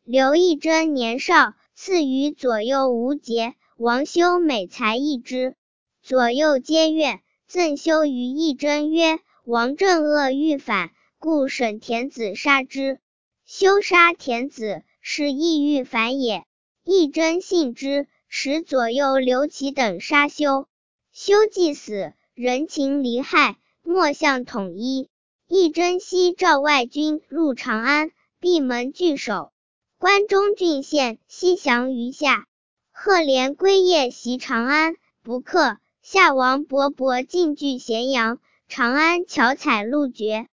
刘义珍年少，赐予左右无节，王修美才异之，左右皆悦。赠修于义珍曰：王正恶欲反，故审田子杀之。修杀田子，是意欲反也。义珍信之，使左右刘琦等杀修。修既死，人情离害，莫相统一。义珍悉召外军入长安，闭门拒守。关中郡县西降于夏。赫连归夜袭长安，不克。夏王勃勃进据咸阳，长安巧采路绝。